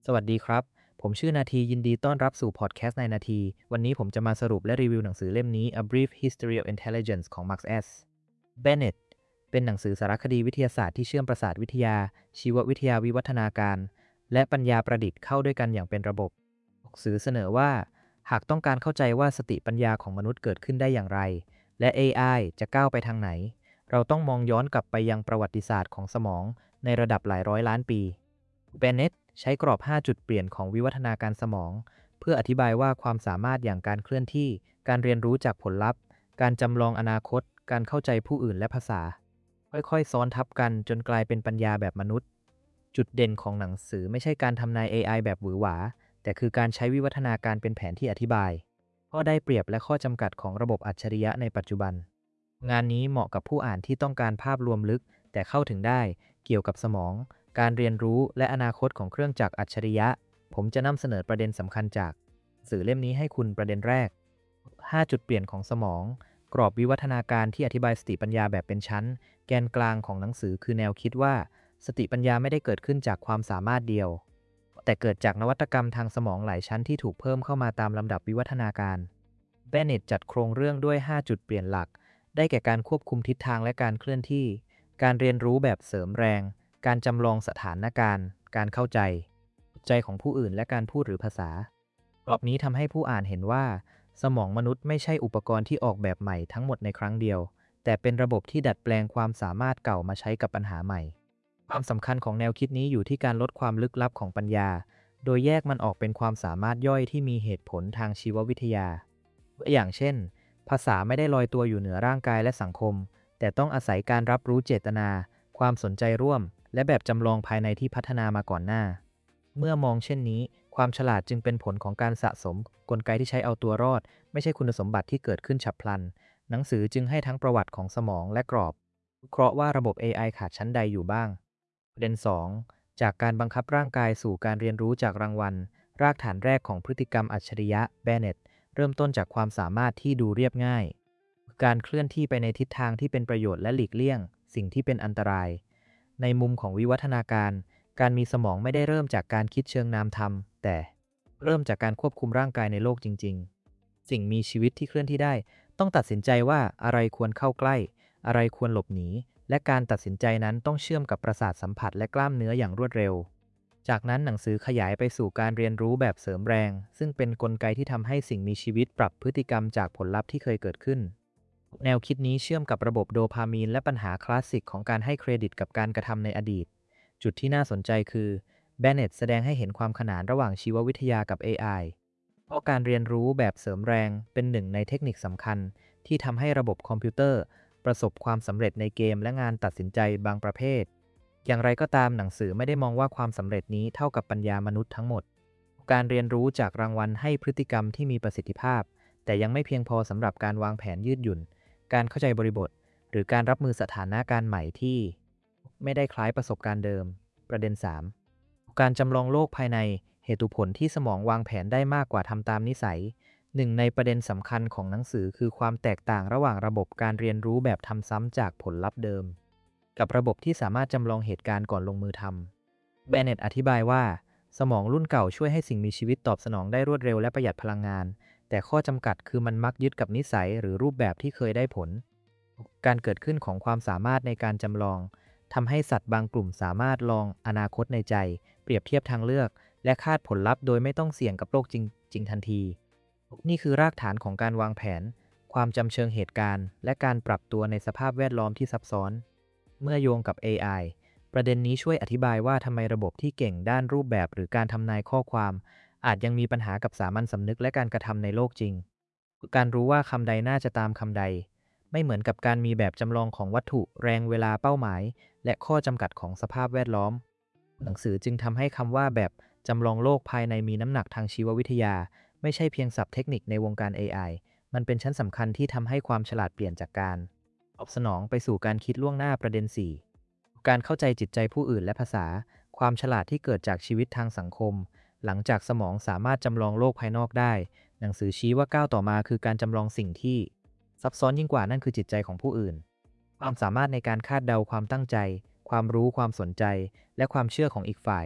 สวัสดีครับ ผมชื่อนาทียินดีต้อนรับสู่พอดแคสต์ในนาที วันนี้ผมจะมาสรุปและรีวิวหนังสือเล่มนี้ A Brief History of Intelligence ของ Max S. Bennett เป็นหนังสือสารคดีวิทยาศาสตร์ที่เชื่อมประสาทวิทยา ชีววิทยาวิวัฒนาการ และปัญญาประดิษฐ์เข้าด้วยกันอย่างเป็นระบบหนังสือเสนอว่า หากต้องการเข้าใจว่าสติปัญญาของมนุษย์เกิดขึ้นได้อย่างไร และ AI จะก้าวไปทางไหน เราต้องมองย้อนกลับไปยังประวัติศาสตร์ของสมองในระดับหลายร้อยล้านปี เบนเน็ตใช้กรอบ 5 จุดเปลี่ยนของวิวัฒนาการสมอง เพื่ออธิบายว่าความสามารถอย่างการเคลื่อนที่ การเรียนรู้จากผลลัพธ์ การจำลองอนาคต การเข้าใจผู้อื่นและภาษา ค่อยๆ ซ้อนทับกันจนกลายเป็นปัญญาแบบมนุษย์ จุดเด่นของหนังสือไม่ใช่การทำนาย AI แบบหวือหวา แต่คือการใช้วิวัฒนาการเป็นแผนที่อธิบายข้อได้เปรียบและข้อจำกัดของระบบอัจฉริยะในปัจจุบัน งานนี้เหมาะกับผู้อ่านที่ต้องการภาพรวมลึกแต่เข้าถึงได้เกี่ยวกับสมอง การเรียนรู้และอนาคตของเครื่องจักรอัจฉริยะ ผมจะนำเสนอประเด็นสำคัญจากสื่อเล่มนี้ให้คุณประเด็นแรก 5 จุดเปลี่ยนของสมอง กรอบวิวัฒนาการที่อธิบายสติปัญญาแบบเป็นชั้น แกนกลางของหนังสือคือแนวคิดว่า สติปัญญาไม่ได้เกิดขึ้นจากความสามารถเดียว แต่เกิดจากนวัตกรรมทางสมองหลายชั้นที่ถูกเพิ่มเข้ามาตามลำดับวิวัฒนาการเบนเน็ตจัดโครงเรื่องด้วย 5 จุดเปลี่ยนหลัก ได้แก่การควบคุมทิศทางและการเคลื่อนที่ การเรียนรู้แบบเสริมแรง การจำลองสถานการณ์ การเข้าใจของผู้อื่นและการพูดหรือภาษากรอบนี้ทำให้ผู้อ่านเห็นว่า สมองมนุษย์ไม่ใช่อุปกรณ์ที่ออกแบบใหม่ทั้งหมดในครั้งเดียว แต่เป็นระบบที่ดัดแปลงความสามารถเก่ามาใช้กับปัญหาใหม่ ความสำคัญของแนวคิดนี้อยู่ที่การลดความลึกลับของปัญญา โดยแยกมันออกเป็นความสามารถย่อยที่มีเหตุผลทางชีววิทยา ตัวอย่างเช่น ภาษาไม่ได้ลอยตัวอยู่เหนือร่างกายและสังคม แต่ต้องอาศัยการรับรู้เจตนา ความสนใจร่วม และแบบจำลองภายในที่พัฒนามาก่อนหน้า เมื่อมองเช่นนี้ ความฉลาดจึงเป็นผลของการสะสมกลไกที่ใช้เอาตัวรอด ไม่ใช่คุณสมบัติที่เกิดขึ้นฉับพลัน หนังสือจึงให้ทั้งประวัติของสมองและกรอบวิเคราะห์ว่าระบบ AI ขาดชั้นใดอยู่บ้างประเด็น 2 จากการบังคับร่างกายสู่การเรียนรู้จากรางวัล รากฐานแรกของพฤติกรรมอัจฉริยะเบนเน็ตเริ่มต้นจากความสามารถที่ดูเรียบง่าย การเคลื่อนที่ไปในทิศทางที่เป็นประโยชน์และหลีกเลี่ยงสิ่งที่เป็นอันตราย ในมุมของวิวัฒนาการ การมีสมองไม่ได้เริ่มจากการคิดเชิงนามธรรม แต่เริ่มจากการควบคุมร่างกายในโลกจริงๆ สิ่งมีชีวิตที่เคลื่อนที่ได้ต้องตัดสินใจว่าอะไรควรเข้าใกล้ อะไรควรหลบหนี และการตัดสินใจนั้นต้องเชื่อมกับประสาทสัมผัสและกล้ามเนื้ออย่างรวดเร็ว จากนั้นหนังสือขยายไปสู่การเรียนรู้แบบเสริมแรง ซึ่งเป็นนกลไกที่ทำให้สิ่งมีชีวิตปรับพฤติกรรมจากผลลัพธ์ที่เคยเกิดขึ้น แนวคิดนี้เชื่อมกับระบบโดพามีนและปัญหาคลาสสิกของการให้เครดิตกับการกระทำในอดีต จุดที่น่าสนใจคือเบนเน็ตแสดงให้เห็นความขนานระหว่างชีววิทยากับ AI เพราะการเรียนรู้แบบเสริมแรงเป็นหนึ่งในเทคนิคสำคัญที่ทำให้ระบบคอมพิวเตอร์ประสบความสำเร็จในเกมและงานตัดสินใจบางประเภท อย่างไรก็ตามหนังสือไม่ได้มองว่าความสำเร็จนี้เท่ากับปัญญามนุษย์ทั้งหมด การเรียนรู้จากรางวัลให้พฤติกรรมที่มีประสิทธิภาพ แต่ยังไม่เพียงพอสำหรับการวางแผนยืดหยุ่น การเข้าใจบริบท หรือการรับมือสถานการณ์ใหม่ที่ไม่ได้คล้ายประสบการณ์เดิม ประเด็น 3 การจำลองโลกภายในเหตุผลที่สมองวางแผนได้มากกว่าทำตามนิสัย หนึ่งในประเด็นสำคัญของหนังสือคือความแตกต่างระหว่างระบบการเรียนรู้แบบทำซ้ำจากผลลัพธ์เดิม กับระบบที่สามารถจำลองเหตุการณ์ก่อนลงมือทำเบนเน็ตอธิบายว่า สมองรุ่นเก่าช่วยให้สิ่งมีชีวิตตอบสนองได้รวดเร็วและประหยัดพลังงาน แต่ข้อจำกัดคือมันมักยึดกับนิสัยหรือรูปแบบที่เคยได้ผล การเกิดขึ้นของความสามารถในการจำลองทำให้สัตว์บางกลุ่มสามารถลองอนาคตในใจ เปรียบเทียบทางเลือก และคาดผลลัพธ์โดยไม่ต้องเสี่ยงกับโลกจริงทันที นี่คือรากฐานของการวางแผน ความจำเชิงเหตุการณ์ และการปรับตัวในสภาพแวดล้อมที่ซับซ้อน เมื่อโยงกับ AI ประเด็นนี้ช่วยอธิบายว่าทำไมระบบที่เก่งด้านรูปแบบหรือการทำนายข้อความ อาจยังมีปัญหากับสามัญสำนึกและการกระทำในโลกจริง การรู้ว่าคำใดน่าจะตามคำใด ไม่เหมือนกับการมีแบบจำลองของวัตถุ แรงเวลาเป้าหมาย และข้อจำกัดของสภาพแวดล้อม หนังสือจึงทำให้คำว่าแบบจำลองโลกภายในมีน้ำหนักทางชีววิทยา ไม่ใช่เพียงศัพท์เทคนิคในวงการ AI มันเป็นชั้นสำคัญที่ทำให้ความฉลาดเปลี่ยนจากการตอบสนองไปสู่การคิดล่วงหน้าประเด็น 4 การเข้าใจจิตใจผู้อื่นและภาษา ความฉลาดที่เกิดจากชีวิตทางสังคม หลังจากสมองสามารถจำลองโลกภายนอกได้ หนังสือชี้ว่าก้าวต่อมาคือการจำลองสิ่งที่ซับซ้อนยิ่งกว่านั่นคือจิตใจของผู้อื่น ความสามารถในการคาดเดาความตั้งใจ ความรู้ความสนใจ และความเชื่อของอีกฝ่ายท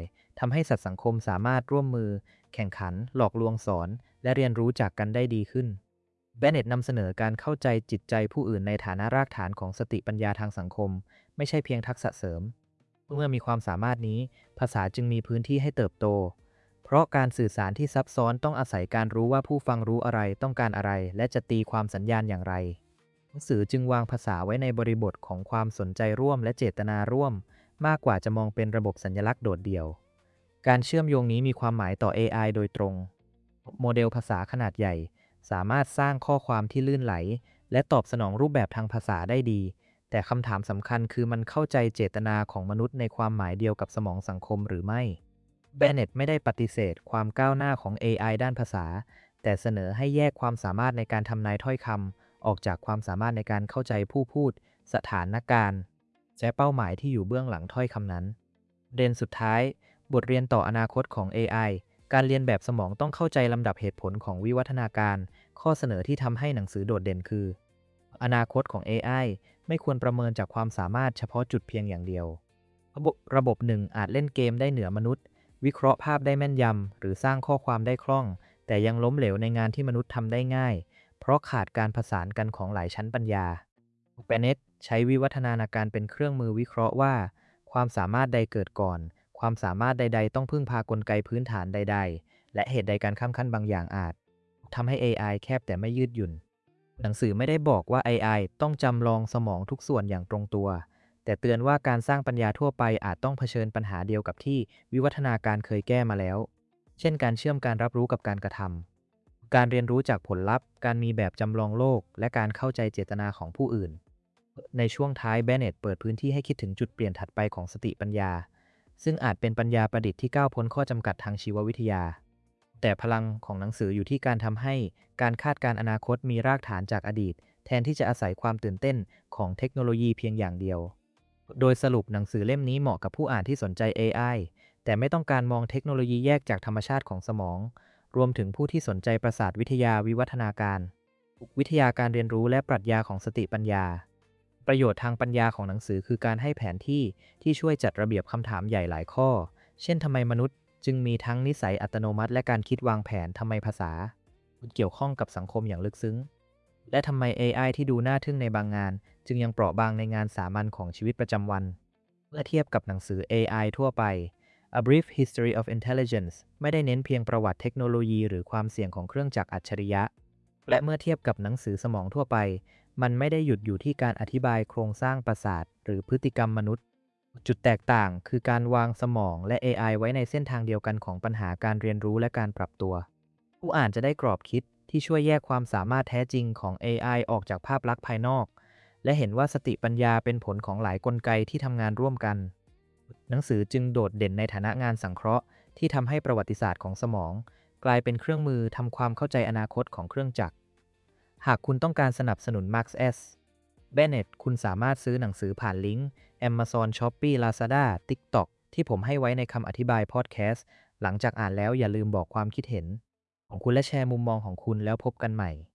ทำให้สัตว์สังคมสามารถร่วมมือแข่งขันหลอกลวงสอนและเรียนรู้จากกันได้ดีขึ้นเบนเน็ตนำเสนอการเข้าใจจิตใจผู้อื่นในฐานะรากฐานของสติปัญญาทางสังคมไม่ใช่เพียงทักษะเสริมเมื่อมีความสามารถนี้ภาษาจึงมีพื้นที่ให้เติบโตเพราะการสื่อสารที่ซับซ้อนต้องอาศัยการรู้ว่าผู้ฟังรู้อะไรต้องการอะไรและจะตีความสัญญาณอย่างไรหนังสือจึงวางภาษาไว้ในบริบทของความสนใจร่วมและเจตนาร่วมมากกว่าจะมองเป็นระบบสัญลักษณ์โดดเดี่ยวการเชื่อมโยงนี้มีความหมายต่อ AI โดยตรงโมเดลภาษาขนาดใหญ่สามารถสร้างข้อความที่ลื่นไหลและตอบสนองรูปแบบทางภาษาได้ดีแต่คำถามสำคัญคือมันเข้าใจเจตนาของมนุษย์ในความหมายเดียวกับสมองสังคมหรือไม่เบนเน็ตไม่ได้ปฏิเสธความก้าวหน้าของ AI ด้านภาษาแต่เสนอให้แยกความสามารถในการทำนายถ้อยคำออกจากความสามารถในการเข้าใจผู้พูดสถานการณ์และเป้าหมายที่อยู่เบื้องหลังถ้อยคำนั้นประเด็นสุดท้ายบทเรียนต่ออนาคตของ AI การเรียนแบบสมองต้องเข้าใจลำดับเหตุผลของวิวัฒนาการข้อเสนอที่ทำให้หนังสือโดดเด่นคืออนาคตของ AI ไม่ควรประเมินจากความสามารถเฉพาะจุดเพียงอย่างเดียวระบบหนึ่งอาจเล่นเกมได้เหนือมนุษย์วิเคราะห์ภาพได้แม่นยำหรือสร้างข้อความได้คล่องแต่ยังล้มเหลวในงานที่มนุษย์ทำได้ง่ายเพราะขาดการผสานกันของหลายชั้นปัญญาเบนเน็ตใช้วิวัฒนาการเป็นเครื่องมือวิเคราะห์ว่าความสามารถใดเกิดก่อนความสามารถใดๆต้องพึ่งพากลไกพื้นฐานใดๆและเหตุใดการข้ามขั้นบางอย่างอาจทำให้ AI แคบแต่ไม่ยืดหยุ่นหนังสือไม่ได้บอกว่า AI ต้องจำลองสมองทุกส่วนอย่างตรงตัวแต่เตือนว่าการสร้างปัญญาทั่วไปอาจต้องเผชิญปัญหาเดียวกับที่วิวัฒนาการเคยแก้มาแล้วเช่นการเชื่อมการรับรู้กับการกระทำการเรียนรู้จากผลลัพธ์การมีแบบจำลองโลกและการเข้าใจเจตนาของผู้อื่นในช่วงท้ายเบนเน็ตเปิดพื้นที่ให้คิดถึงจุดเปลี่ยนถัดไปของสติปัญญาซึ่งอาจเป็นปัญญาประดิษฐ์ที่ก้าวพ้นข้อจำกัดทางชีววิทยาแต่พลังของหนังสืออยู่ที่การทำให้การคาดการณ์อนาคตมีรากฐานจากอดีตแทนที่จะอาศัยความตื่นเต้นของเทคโนโลยีเพียงอย่างเดียวโดยสรุปหนังสือเล่มนี้เหมาะกับผู้อ่านที่สนใจ AI แต่ไม่ต้องการมองเทคโนโลยีแยกจากธรรมชาติของสมองรวมถึงผู้ที่สนใจประสาทวิทยาวิวัฒนาการวิทยาการเรียนรู้และปรัชญาของสติปัญญาประโยชน์ทางปัญญาของหนังสือคือการให้แผนที่ช่วยจัดระเบียบคำถามใหญ่หลายข้อเช่นทำไมมนุษย์จึงมีทั้งนิสัยอัตโนมัติและการคิดวางแผนทำไมภาษาเกี่ยวข้องกับสังคมอย่างลึกซึ้งและทำไม AI ที่ดูน่าทึ่งในบางงานจึงยังเปราะบางในงานสามัญของชีวิตประจำวันเมื่อเทียบกับหนังสือ AI ทั่วไป A Brief History of Intelligence ไม่ได้เน้นเพียงประวัติเทคโนโลยีหรือความเสี่ยงของเครื่องจักรอัจฉริยะและเมื่อเทียบกับหนังสือสมองทั่วไปมันไม่ได้หยุดอยู่ที่การอธิบายโครงสร้างประสาทหรือพฤติกรรมมนุษย์จุดแตกต่างคือการวางสมองและ AI ไว้ในเส้นทางเดียวกันของปัญหาการเรียนรู้และการปรับตัวผู้อ่านจะได้กรอบคิดที่ช่วยแยกความสามารถแท้จริงของ AI ออกจากภาพลักษณ์ภายนอกและเห็นว่าสติปัญญาเป็นผลของหลายกลไกที่ทำงานร่วมกันหนังสือจึงโดดเด่นในฐานะงานสังเคราะห์ที่ทำให้ประวัติศาสตร์ของสมองกลายเป็นเครื่องมือทำความเข้าใจอนาคตของเครื่องจักรหากคุณต้องการสนับสนุน Marks S. Bennett คุณสามารถซื้อหนังสือผ่านลิงก์ Amazon Shopee Lazada TikTok ที่ผมให้ไว้ในคำอธิบายพอดแคสต์หลังจากอ่านแล้วอย่าลืมบอกความคิดเห็นของคุณและแชร์มุมมองของคุณแล้วพบกันใหม่